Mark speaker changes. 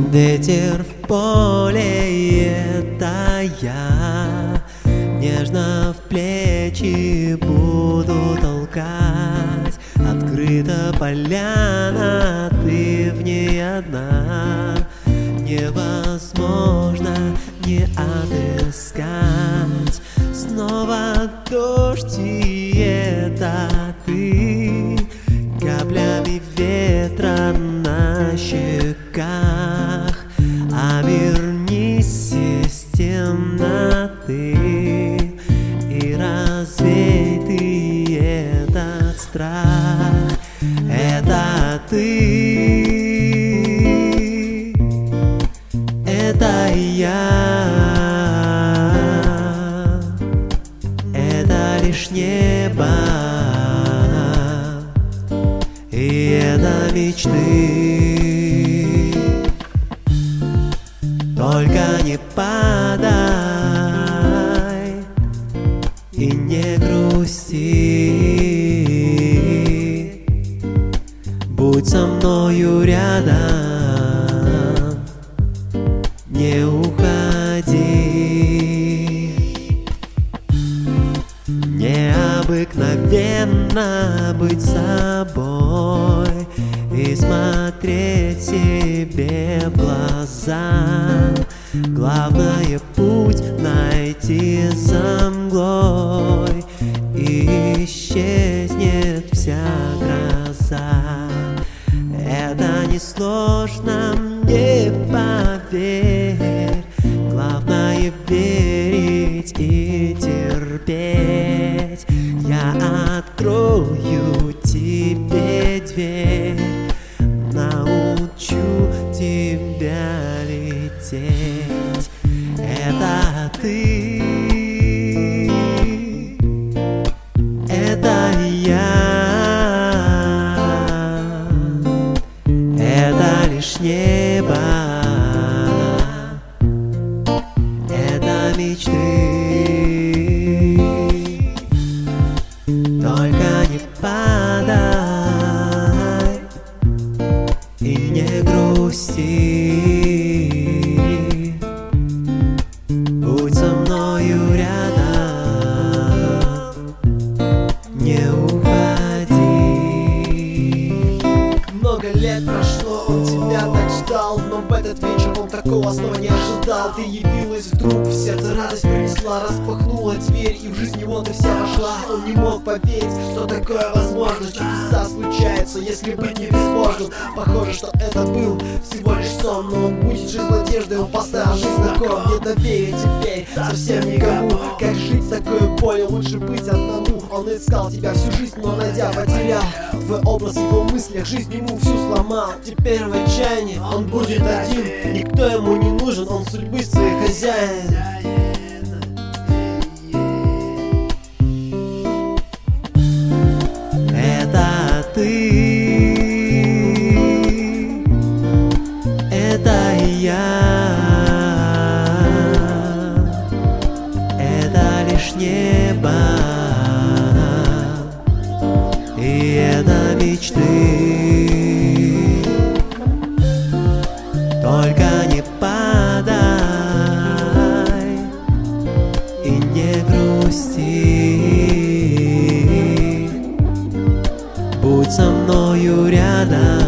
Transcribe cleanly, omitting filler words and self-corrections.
Speaker 1: Ветер в поле, это я. Нежно в плечи буду толкать. Открыта поляна, ты в ней одна. Невозможно не отыскать. Снова дождь, и это ты. Каплями ветра на щеках. Обернись из темноты и развей ты этот страх. Это ты, это я, это лишь небо, и это мечты. Только не падай и не грусти. Будь со мною рядом, не уходи. Необыкновенно быть собой и смотреть себе в глаза. Главное путь найти за мглой, и исчезнет вся гроза. Это несложно, мне поверь. Главное верить и терпеть. Я открою тебе дверь, научу тебя лететь. Это ты, это я, это лишь небо, это мечты. Только не падай и не грусти. Будь со мною рядом, не уходи.
Speaker 2: Много лет прошло, он тебя так ждал, но в этот вечер он такого снова не ожидал. Ты явилась вдруг, в сердце радость принесла, распахнула дверь, и в жизнь его ты вся вошла. Он не мог поверить, что такое возможно. Чудеса случаются, если быть не безбожным. Похоже, что это был всего лишь сон, но он будет жить надеждой. Он поставил жизнь на кон, не доверие теперь совсем никому. Как жить с такой болью, лучше быть одному. Он искал тебя всю жизнь, но найдя потерял твой образ в его мыслях, жизнь ему всю сломал. Теперь в отчаянии он будет один, никто ему не нужен, он судьбы своей хозяин.
Speaker 1: Это ты, это я, это лишь небо, и это мечты. Только не падай и не грусти. Будь со мною рядом,